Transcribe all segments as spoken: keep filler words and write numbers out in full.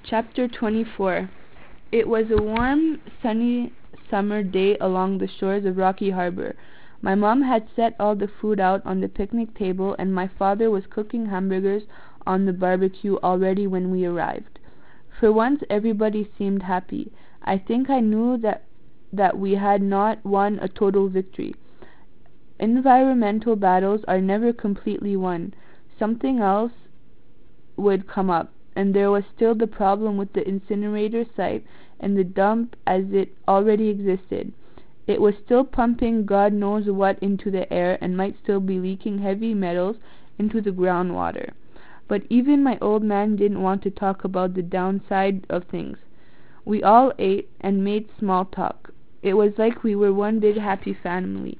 Chapter twenty-four. It was a warm, sunny summer day along the shores of Rocky Harbor. My mom had set all the food out on the picnic table, and my father was cooking hamburgers on the barbecue already when we arrived. For once everybody seemed happy. I think I knew that that we had not won a total victory. Environmental battles are never completely won. Something else would come up, and there was still the problem with the incinerator site and the dump as it already existed. It was still pumping God knows what into the air and might still be leaking heavy metals into the groundwater. But even my old man didn't want to talk about the downside of things. We all ate and made small talk. It was like we were one big happy family.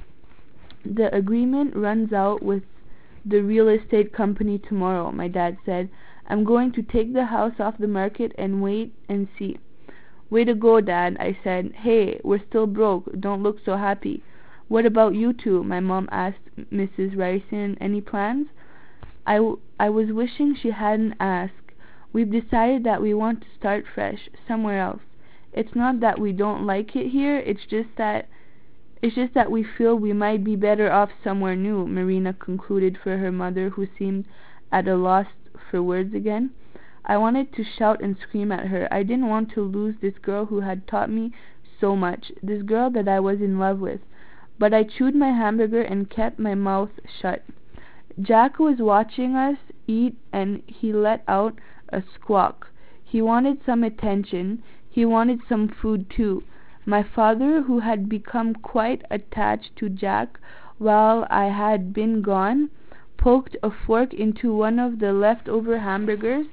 The agreement runs out with the real estate company tomorrow, my dad said. I'm going to take the house off the market and wait and see. Way to go, Dad, I said. Hey, we're still broke. Don't look so happy. What about you two? My mom asked Missus Ryerson. Any plans? I, w I was wishing she hadn't asked. We've decided that we want to start fresh, somewhere else. It's not that we don't like it here, it's just that It's just that we feel we might be better off somewhere new, Marina concluded for her mother, who seemed at a loss for words again. I wanted to shout and scream at her. I didn't want to lose this girl who had taught me so much, this girl that I was in love with. But I chewed my hamburger and kept my mouth shut. Jack was watching us eat, and he let out a squawk. He wanted some attention. He wanted some food too. My father, who had become quite attached to Jack while I had been gone, poked a fork into one of the leftover hamburgers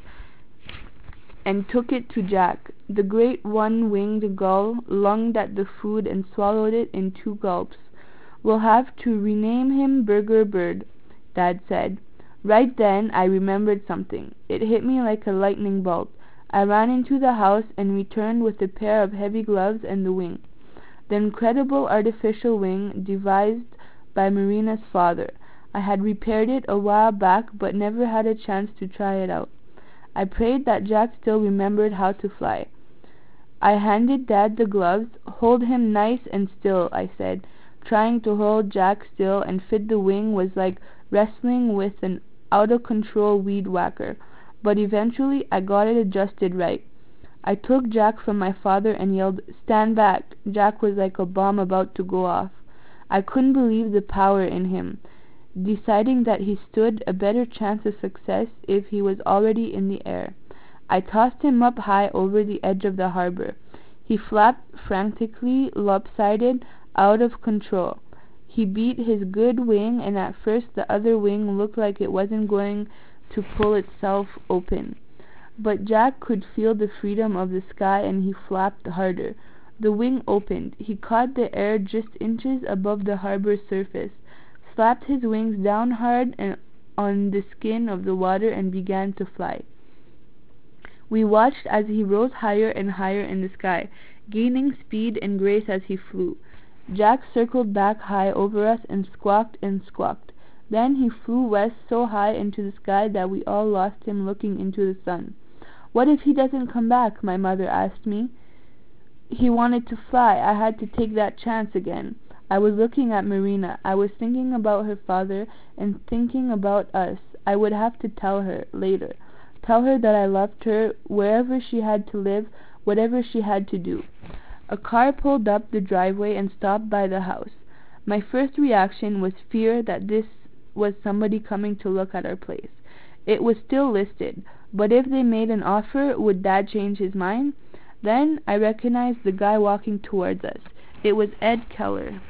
and took it to Jack. The great one-winged gull lunged at the food and swallowed it in two gulps. We'll have to rename him Burger Bird, Dad said. Right then I remembered something. It hit me like a lightning bolt. I ran into the house and returned with a pair of heavy gloves and the wing. The incredible artificial wing devised by Marina's father. I had repaired it a while back, but never had a chance to try it out. I prayed that Jack still remembered how to fly. I handed Dad the gloves. Hold him nice and still, I said. Trying to hold Jack still and fit the wing was like wrestling with an out-of-control weed whacker. But eventually I got it adjusted right. I took Jack from my father and yelled, Stand back! Jack was like a bomb about to go off. I couldn't believe the power in him, deciding that he stood a better chance of success if he was already in the air. I tossed him up high over the edge of the harbor. He flapped frantically, lopsided, out of control. He beat his good wing, and at first the other wing looked like it wasn't going to pull itself open. But Jack could feel the freedom of the sky, and he flapped harder. The wing opened. He caught the air just inches above the harbor surface, slapped his wings down hard and on the skin of the water, and began to fly. We watched as he rose higher and higher in the sky, gaining speed and grace as he flew. Jack circled back high over us and squawked and squawked. Then he flew west so high into the sky that we all lost him looking into the sun. What if he doesn't come back? My mother asked me. He wanted to fly. I had to take that chance again. I was looking at Marina. I was thinking about her father and thinking about us. I would have to tell her later. Tell her that I loved her wherever she had to live, whatever she had to do. A car pulled up the driveway and stopped by the house. My first reaction was fear that this was somebody coming to look at our place. It was still listed, but if they made an offer, would Dad change his mind? Then I recognized the guy walking towards us. It was Ed Keller.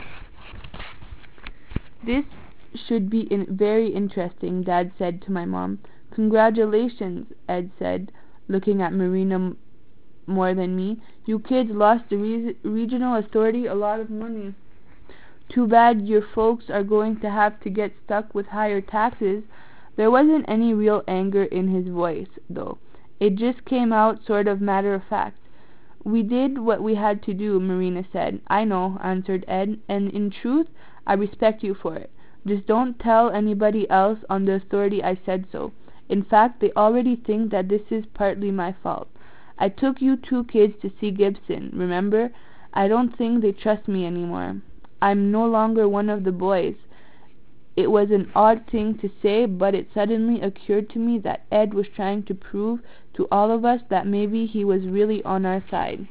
This should be in very interesting, Dad said to my mom. Congratulations, Ed said, looking at Marina m more than me. You kids lost the re regional authority a lot of money. Too bad your folks are going to have to get stuck with higher taxes. There wasn't any real anger in his voice, though. It just came out sort of matter of fact. We did what we had to do, Marina said. I know, answered Ed, and in truth, I respect you for it. Just don't tell anybody else on the authority I said so. In fact, they already think that this is partly my fault. I took you two kids to see Gibson, remember? I don't think they trust me anymore. I'm no longer one of the boys. It was an odd thing to say, but it suddenly occurred to me that Ed was trying to prove to all of us that maybe he was really on our side.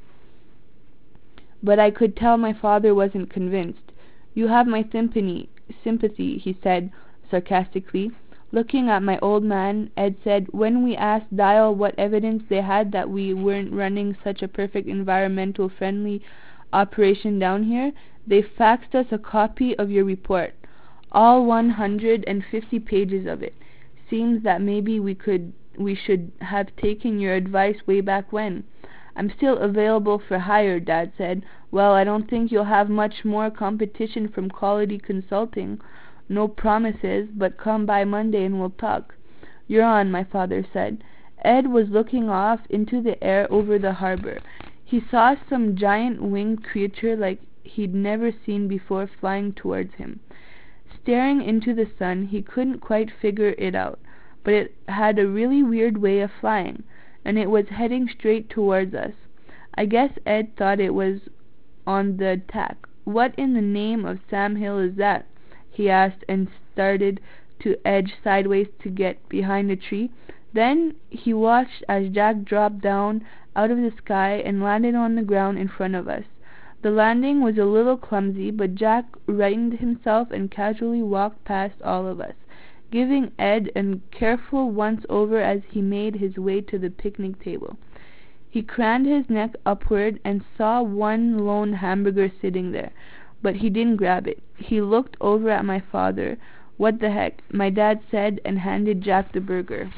But I could tell my father wasn't convinced. You have my sympathy, sympathy, he said sarcastically. Looking at my old man, Ed said, when we asked Dial what evidence they had that we weren't running such a perfect environmental friendly operation down here, they faxed us a copy of your report. All one hundred and fifty pages of it. Seems that maybe we could we should have taken your advice way back when. I'm still available for hire, Dad said. Well, I don't think you'll have much more competition from Quality Consulting. No promises, but come by Monday and we'll talk. You're on, my father said. Ed was looking off into the air over the harbor. He saw some giant winged creature like he'd never seen before flying towards him. Staring into the sun, he couldn't quite figure it out, but it had a really weird way of flying, and it was heading straight towards us. I guess Ed thought it was on the attack. What in the name of Sam Hill is that? He asked and started to edge sideways to get behind a tree. Then he watched as Jack dropped down out of the sky and landed on the ground in front of us. The landing was a little clumsy, but Jack righted himself and casually walked past all of us, giving Ed a careful once-over as he made his way to the picnic table. He craned his neck upward and saw one lone hamburger sitting there, but he didn't grab it. He looked over at my father. What the heck? My dad said and handed Jack the burger.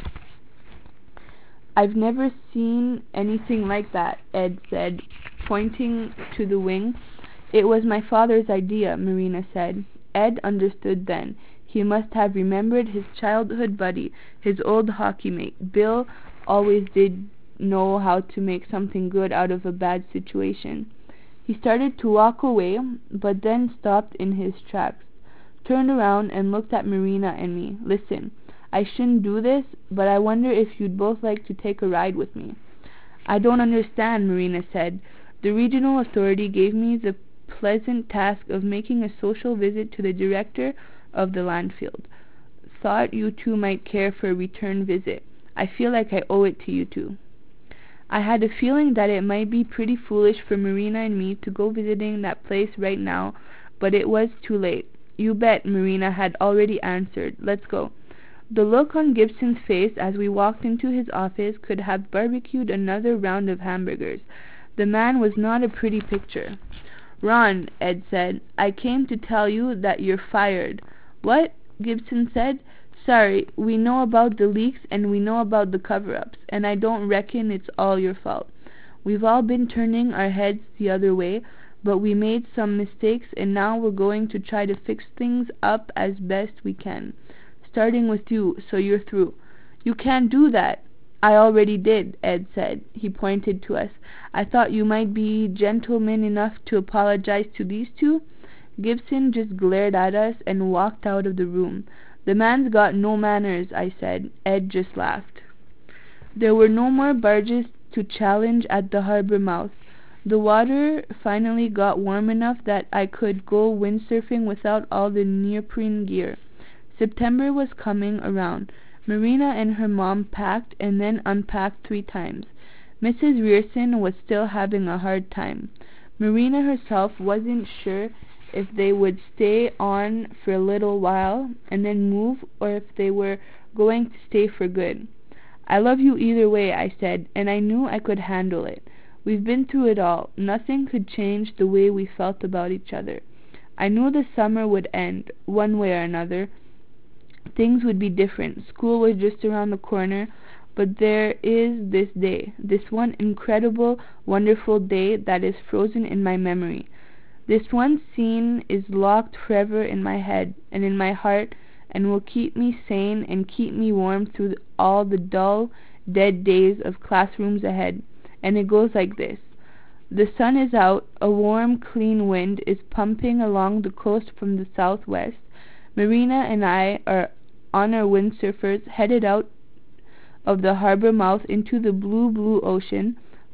I've never seen anything like that, Ed said, pointing to the wing. It was my father's idea, Marina said. Ed understood then. He must have remembered his childhood buddy, his old hockey mate. Bill always did know how to make something good out of a bad situation. He started to walk away, but then stopped in his tracks, turned around and looked at Marina and me. Listen, I shouldn't do this, but I wonder if you'd both like to take a ride with me. I don't understand, Marina said. The regional authority gave me the pleasant task of making a social visit to the director of the landfill. Thought you two might care for a return visit. I feel like I owe it to you two. I had a feeling that it might be pretty foolish for Marina and me to go visiting that place right now, but it was too late. You bet, Marina had already answered. Let's go. The look on Gibson's face as we walked into his office could have barbecued another round of hamburgers. The man was not a pretty picture. Ron, Ed said, I came to tell you that you're fired. What? Gibson said. Sorry, we know about the leaks and we know about the cover-ups, and I don't reckon it's all your fault. We've all been turning our heads the other way, but we made some mistakes and now we're going to try to fix things up as best we can. Starting with you, so you're through. You can't do that. I already did, Ed said. He pointed to us. I thought you might be gentleman enough to apologize to these two. Gibson just glared at us and walked out of the room. The man's got no manners, I said. Ed just laughed. There were no more barges to challenge at the harbor mouth. The water finally got warm enough that I could go windsurfing without all the neoprene gear. September was coming around. Marina and her mom packed and then unpacked three times. Missus Rearson was still having a hard time. Marina herself wasn't sure if they would stay on for a little while and then move, or if they were going to stay for good. I love you either way, I said, and I knew I could handle it. We've been through it all. Nothing could change the way we felt about each other. I knew the summer would end, one way or another. Things would be different. School was just around the corner, but there is this day, this one incredible, wonderful day that is frozen in my memory. This one scene is locked forever in my head and in my heart, and will keep me sane and keep me warm through all the dull, dead days of classrooms ahead. And it goes like this. The sun is out, a warm, clean wind is pumping along the coast from the southwest. Marina and I are on our windsurfers, headed out of the harbor mouth into the blue, blue ocean.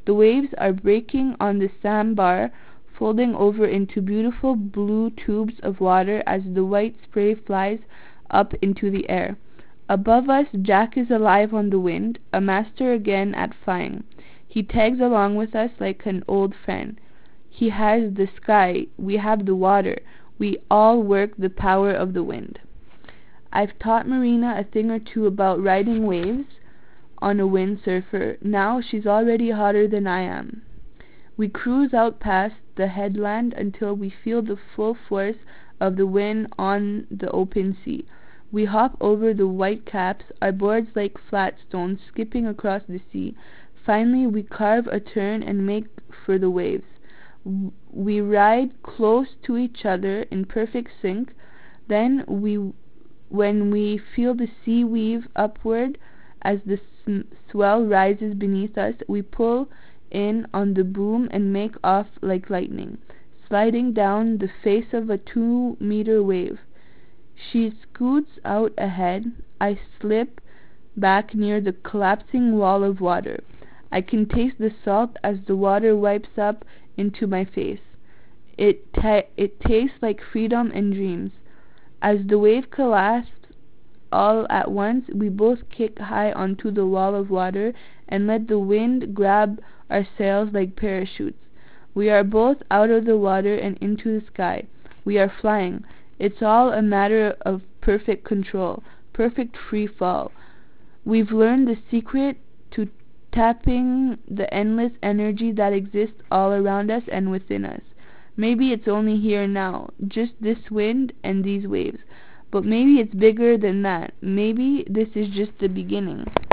The waves are breaking on the sandbar, folding over into beautiful blue tubes of water as the white spray flies up into the air. Above us, Jack is alive on the wind, a master again at flying. He tags along with us like an old friend. He has the sky, we have the water. We all work the power of the wind. I've taught Marina a thing or two about riding waves on a windsurfer. Now she's already hotter than I am. We cruise out past the headland until we feel the full force of the wind on the open sea. We hop over the white caps, our boards like flat stones skipping across the sea. Finally we carve a turn and make for the waves. We ride close to each other in perfect sync. Then we, when we feel the sea weave upward as the swell rises beneath us, we pull in on the boom and make off like lightning, sliding down the face of a two-meter wave. She scoots out ahead. I slip back near the collapsing wall of water. I can taste the salt as the water wipes up into my face. It ta it tastes like freedom and dreams. As the wave collapses all at once, we both kick high onto the wall of water and let the wind grab our sails like parachutes. We are both out of the water and into the sky. We are flying. It's all a matter of perfect control, perfect free fall. We've learned the secret to tapping the endless energy that exists all around us and within us. Maybe it's only here now, just this wind and these waves. But maybe it's bigger than that. Maybe this is just the beginning.